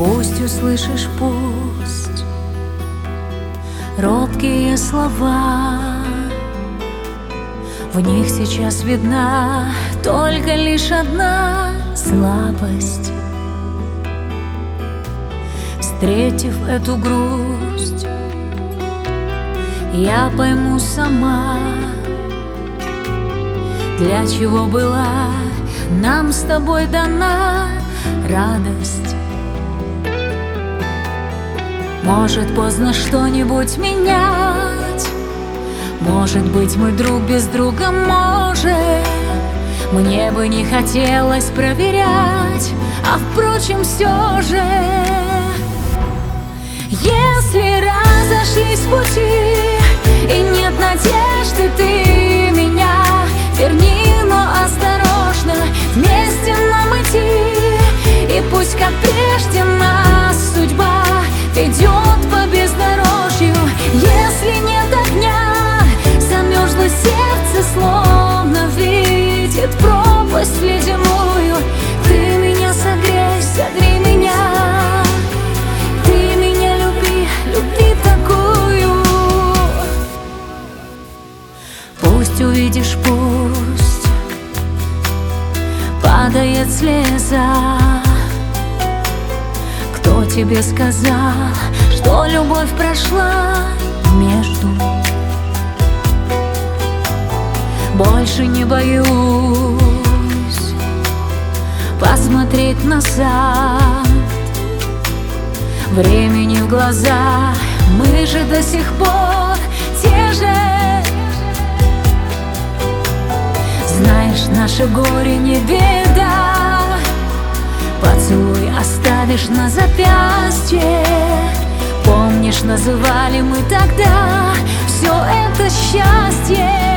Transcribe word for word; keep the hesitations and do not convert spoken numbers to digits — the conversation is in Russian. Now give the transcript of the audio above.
Пусть услышишь, пусть робкие слова, в них сейчас видна только лишь одна слабость. Встретив эту грусть, я пойму сама, для чего была нам с тобой дана радость. Может, поздно что-нибудь менять, может быть, мы друг без друга можем. Мне бы не хотелось проверять, а впрочем, все же, если разошлись пути и нет надежды, ты меня верни, но осторожно, вместе нам идти. И пусть, как прежде, нас судьба ведет по бездорожью. Если нет огня, замерзло сердце, словно видит пропасть ледяную. Ты меня согрей, согрей меня, ты меня люби, люби такую. Пусть увидишь, пусть падает слеза. Кто тебе сказал, что любовь прошла между? Больше не боюсь посмотреть назад. Времени в глаза, мы же до сих пор те же. Знаешь, наше горе не беда, поцелуй оставишь на запястье. Помнишь, называли мы тогда все это счастье.